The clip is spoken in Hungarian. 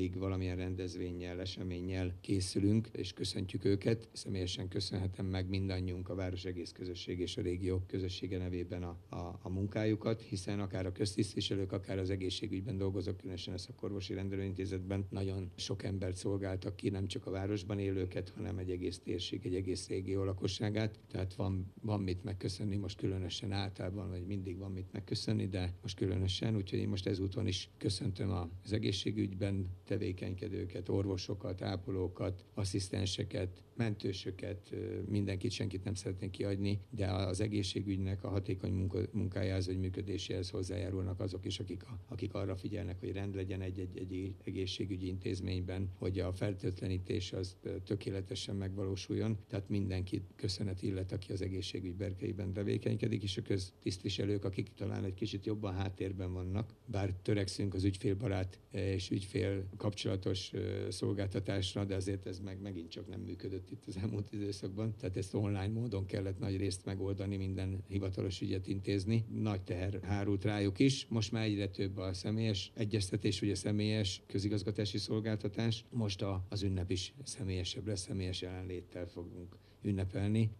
mindig valamilyen rendezvénnyel, eseménnyel készülünk, és köszöntjük őket. Személyesen köszönhetem meg mindannyiunk, a város egész közösség és a régió közössége nevében a munkájukat, hiszen akár a köztisztviselők, akár az egészségügyben dolgozók, különösen a Szakorvosi Rendelőintézetben nagyon sok embert szolgáltak ki, nem csak a városban élőket, hanem egy egész térség, egy egész régió lakosságát. Tehát van mit megköszönni, most különösen általában, vagy mindig van mit megköszönni, de most különösen, úgyhogy én most ezúton is köszöntöm az egészségügyben tevékenykedőket, orvosokat, ápolókat, asszisztenseket, mentősöket, mindenkit, senkit nem szeretnék kiadni, de az egészségügynek a hatékony munkájához, vagy működéséhez hozzájárulnak azok is, akik arra figyelnek, hogy rend legyen egy egészségügyi intézményben, hogy a fertőtlenítés az tökéletesen megvalósuljon. Tehát mindenkit köszönet illet, aki az egészségügy berkeiben tevékenykedik, és a köztisztviselők, akik talán egy kicsit jobban háttérben vannak, bár törekszünk az ügyfélbarát és ügyfél kapcsolatos szolgáltatásra, de azért ez megint csak nem működött itt az elmúlt időszakban. Tehát ezt online módon kellett nagy részt megoldani, minden hivatalos ügyet intézni. Nagy teher hárult rájuk is. Most már egyre több a személyes egyeztetés, vagy a személyes közigazgatási szolgáltatás. Most az ünnep is személyesebb lesz, személyes jelenléttel fogunk ünnepelni.